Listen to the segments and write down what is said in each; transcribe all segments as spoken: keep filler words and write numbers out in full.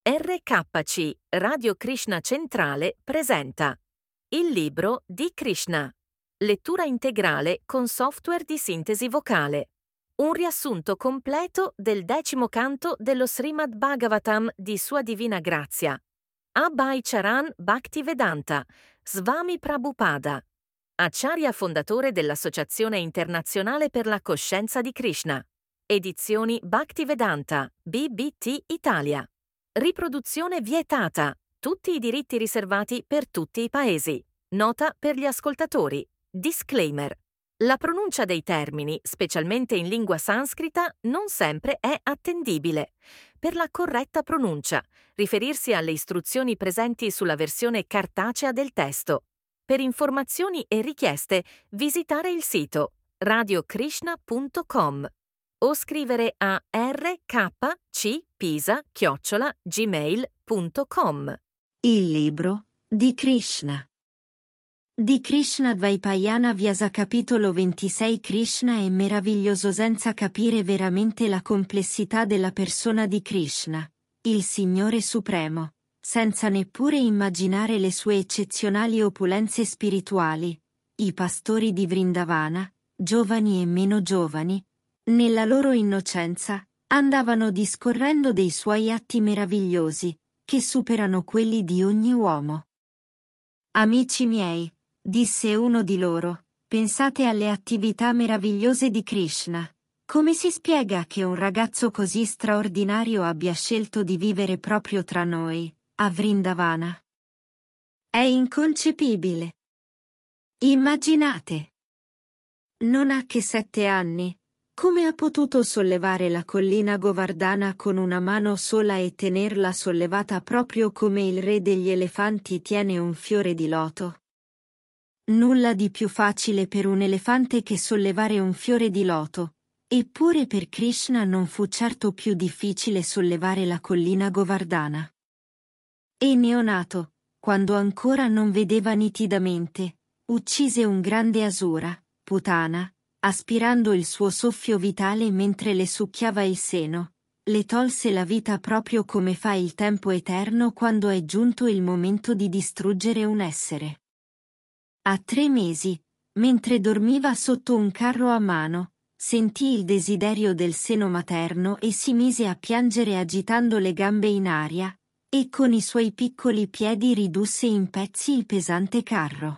R K C Radio Krishna Centrale presenta Il libro di Krishna. Lettura integrale con software di sintesi vocale. Un riassunto completo del decimo canto dello Srimad Bhagavatam di Sua Divina Grazia. Abhay Charan Bhaktivedanta, Swami Prabhupada, Acharya fondatore dell'Associazione Internazionale per la Coscienza di Krishna. Edizioni Bhaktivedanta, B B T Italia. Riproduzione vietata. Tutti i diritti riservati per tutti i paesi. Nota per gli ascoltatori. Disclaimer. La pronuncia dei termini, specialmente in lingua sanscrita, non sempre è attendibile. Per la corretta pronuncia, riferirsi alle istruzioni presenti sulla versione cartacea del testo. Per informazioni e richieste, visitare il sito radio krishna punto com o scrivere a rkcpisa chiocciola gmail punto com. Il libro di Krishna. Di Krishna Dvaipayana Vyasa capitolo ventisei. Krishna è meraviglioso senza capire veramente la complessità della persona di Krishna, il Signore Supremo, senza neppure immaginare le sue eccezionali opulenze spirituali. I pastori di Vrindavana, giovani e meno giovani, nella loro innocenza, andavano discorrendo dei suoi atti meravigliosi, che superano quelli di ogni uomo. Amici miei, disse uno di loro, pensate alle attività meravigliose di Krishna. Come si spiega che un ragazzo così straordinario abbia scelto di vivere proprio tra noi, a Vrindavana? È inconcepibile. Immaginate. Non ha che sette anni. Come ha potuto sollevare la collina Govardhana con una mano sola e tenerla sollevata proprio come il re degli elefanti tiene un fiore di loto? Nulla di più facile per un elefante che sollevare un fiore di loto, eppure per Krishna non fu certo più difficile sollevare la collina Govardhana. E neonato, quando ancora non vedeva nitidamente, uccise un grande asura, Putana, aspirando il suo soffio vitale mentre le succhiava il seno, le tolse la vita proprio come fa il tempo eterno quando è giunto il momento di distruggere un essere. A tre mesi, mentre dormiva sotto un carro a mano, sentì il desiderio del seno materno e si mise a piangere agitando le gambe in aria, e con i suoi piccoli piedi ridusse in pezzi il pesante carro.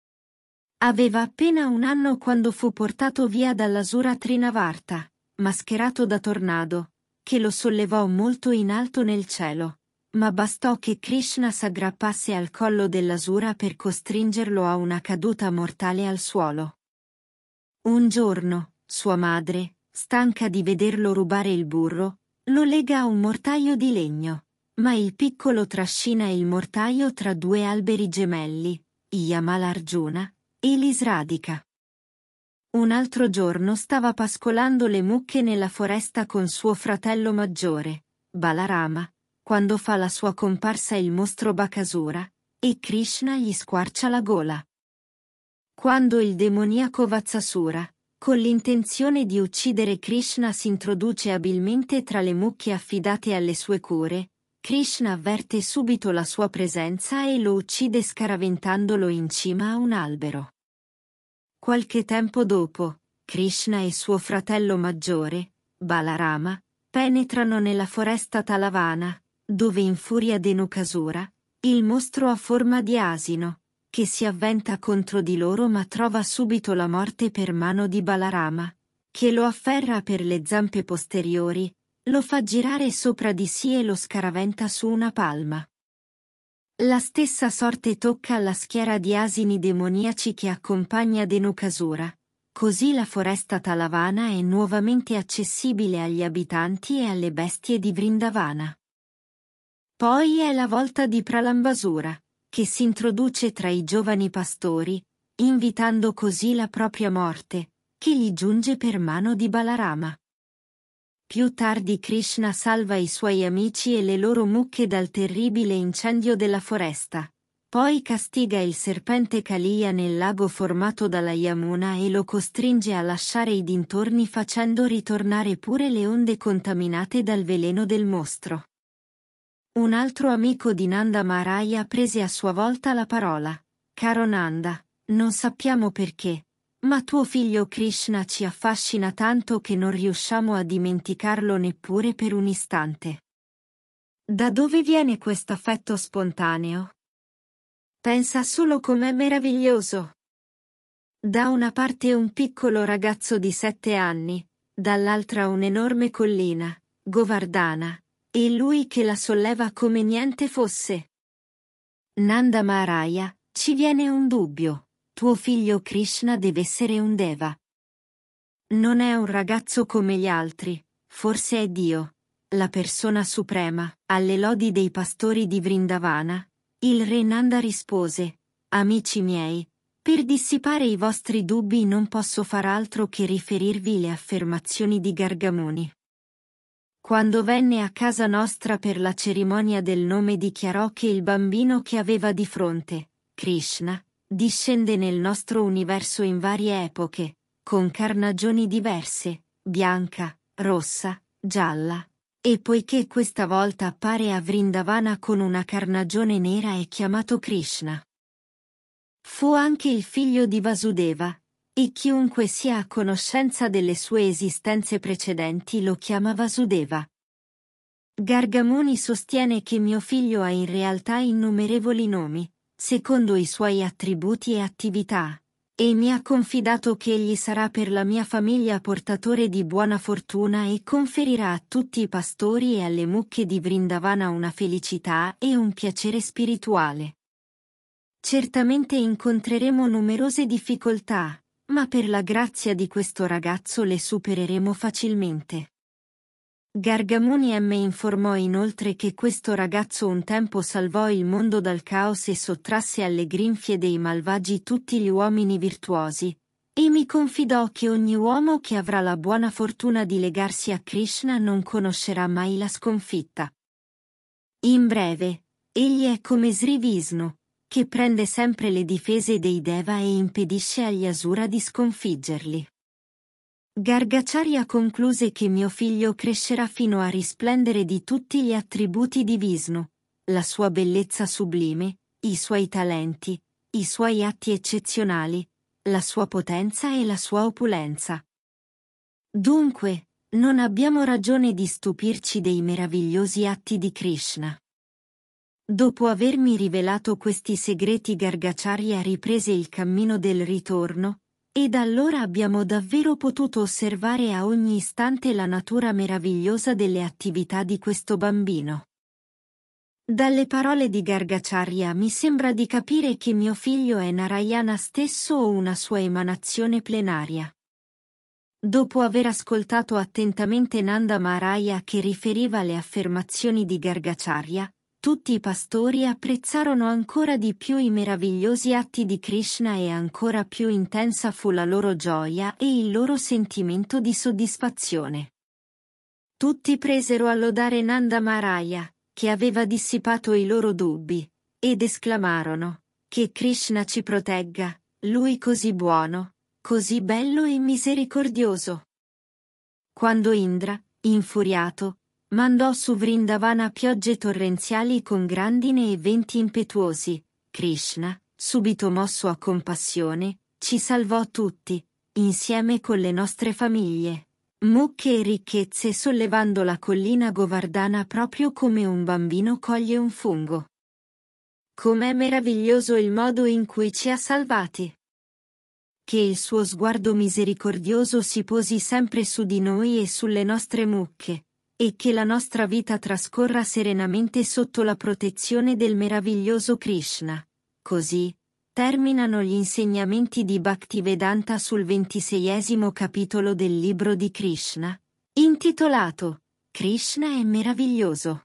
Aveva appena un anno quando fu portato via dall'Asura Trinavarta, mascherato da tornado, che lo sollevò molto in alto nel cielo, ma bastò che Krishna s'aggrappasse al collo dell'Asura per costringerlo a una caduta mortale al suolo. Un giorno, sua madre, stanca di vederlo rubare il burro, lo lega a un mortaio di legno, ma il piccolo trascina il mortaio tra due alberi gemelli, Yamala Arjuna e l'Isradika. Un altro giorno stava pascolando le mucche nella foresta con suo fratello maggiore, Balarama, quando fa la sua comparsa il mostro Bakasura, e Krishna gli squarcia la gola. Quando il demoniaco Vatsasura, con l'intenzione di uccidere Krishna, si introduce abilmente tra le mucche affidate alle sue cure, Krishna avverte subito la sua presenza e lo uccide scaraventandolo in cima a un albero. Qualche tempo dopo, Krishna e suo fratello maggiore, Balarama, penetrano nella foresta Talavana, dove infuria Dhenukasura, il mostro a forma di asino, che si avventa contro di loro ma trova subito la morte per mano di Balarama, che lo afferra per le zampe posteriori, lo fa girare sopra di sé e lo scaraventa su una palma. La stessa sorte tocca alla schiera di asini demoniaci che accompagna Dhenukasura, così la foresta Talavana è nuovamente accessibile agli abitanti e alle bestie di Vrindavana. Poi è la volta di Pralambasura, che si introduce tra i giovani pastori, invitando così la propria morte, che gli giunge per mano di Balarama. Più tardi Krishna salva i suoi amici e le loro mucche dal terribile incendio della foresta. Poi castiga il serpente Kaliya nel lago formato dalla Yamuna e lo costringe a lasciare i dintorni facendo ritornare pure le onde contaminate dal veleno del mostro. Un altro amico di Nanda Maharaj prese a sua volta la parola. Caro Nanda, non sappiamo perché, ma tuo figlio Krishna ci affascina tanto che non riusciamo a dimenticarlo neppure per un istante. Da dove viene questo affetto spontaneo? Pensa solo com'è meraviglioso. Da una parte un piccolo ragazzo di sette anni, dall'altra un'enorme collina, Govardhana, e lui che la solleva come niente fosse. Nanda Maharaj, ci viene un dubbio, tuo figlio Krishna deve essere un deva. Non è un ragazzo come gli altri, forse è Dio, la persona suprema. Alle lodi dei pastori di Vrindavana, il re Nanda rispose, amici miei, per dissipare i vostri dubbi non posso far altro che riferirvi le affermazioni di Gargamuni. Quando venne a casa nostra per la cerimonia del nome dichiarò che il bambino che aveva di fronte, Krishna, discende nel nostro universo in varie epoche, con carnagioni diverse, bianca, rossa, gialla, e poiché questa volta appare a Vrindavana con una carnagione nera è chiamato Krishna. Fu anche il figlio di Vasudeva, e chiunque sia a conoscenza delle sue esistenze precedenti lo chiama Vasudeva. Gargamuni sostiene che mio figlio ha in realtà innumerevoli nomi, secondo i suoi attributi e attività, e mi ha confidato che egli sarà per la mia famiglia portatore di buona fortuna e conferirà a tutti i pastori e alle mucche di Vrindavana una felicità e un piacere spirituale. Certamente incontreremo numerose difficoltà, ma per la grazia di questo ragazzo le supereremo facilmente. Gargamuni M informò inoltre che questo ragazzo un tempo salvò il mondo dal caos e sottrasse alle grinfie dei malvagi tutti gli uomini virtuosi, e mi confidò che ogni uomo che avrà la buona fortuna di legarsi a Krishna non conoscerà mai la sconfitta. In breve, egli è come Sri Vishnu, che prende sempre le difese dei Deva e impedisce agli Asura di sconfiggerli. Gargacharya concluse che mio figlio crescerà fino a risplendere di tutti gli attributi di Vishnu, la sua bellezza sublime, i suoi talenti, i suoi atti eccezionali, la sua potenza e la sua opulenza. Dunque, non abbiamo ragione di stupirci dei meravigliosi atti di Krishna. Dopo avermi rivelato questi segreti Gargacharya riprese il cammino del ritorno, e da allora abbiamo davvero potuto osservare a ogni istante la natura meravigliosa delle attività di questo bambino. Dalle parole di Gargacharya mi sembra di capire che mio figlio è Narayana stesso o una sua emanazione plenaria. Dopo aver ascoltato attentamente Nanda Maharaj che riferiva le affermazioni di Gargacharya, tutti i pastori apprezzarono ancora di più i meravigliosi atti di Krishna e ancora più intensa fu la loro gioia e il loro sentimento di soddisfazione. Tutti presero a lodare Nanda Maharaj, che aveva dissipato i loro dubbi, ed esclamarono, che Krishna ci protegga, lui così buono, così bello e misericordioso. Quando Indra, infuriato, mandò su Vrindavana piogge torrenziali con grandine e venti impetuosi, Krishna, subito mosso a compassione, ci salvò tutti, insieme con le nostre famiglie, mucche e ricchezze sollevando la collina Govardhana proprio come un bambino coglie un fungo. Com'è meraviglioso il modo in cui ci ha salvati! Che il suo sguardo misericordioso si posi sempre su di noi e sulle nostre mucche, e che la nostra vita trascorra serenamente sotto la protezione del meraviglioso Krishna. Così, terminano gli insegnamenti di Bhaktivedanta sul ventiseiesimo capitolo del libro di Krishna, intitolato Krishna è meraviglioso.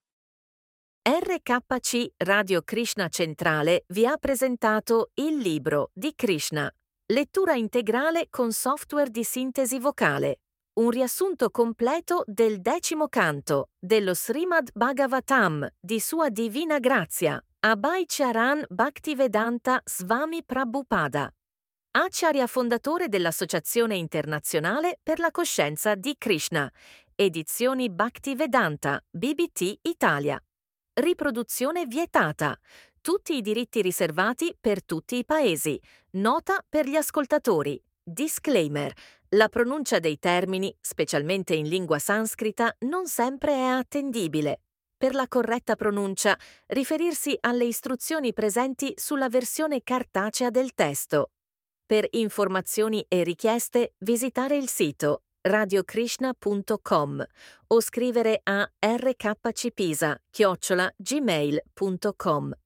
R K C Radio Krishna Centrale vi ha presentato Il libro di Krishna, lettura integrale con software di sintesi vocale. Un riassunto completo del decimo canto dello Srimad Bhagavatam di Sua Divina Grazia, Abhay Charan Bhaktivedanta Swami Prabhupada, Acharya fondatore dell'Associazione Internazionale per la Coscienza di Krishna, edizioni Bhaktivedanta, B B T Italia. Riproduzione vietata. Tutti i diritti riservati per tutti i paesi. Nota per gli ascoltatori. Disclaimer. La pronuncia dei termini, specialmente in lingua sanscrita, non sempre è attendibile. Per la corretta pronuncia, riferirsi alle istruzioni presenti sulla versione cartacea del testo. Per informazioni e richieste, visitare il sito radio krishna punto com o scrivere a erkcpisa chiocciola gmail punto com.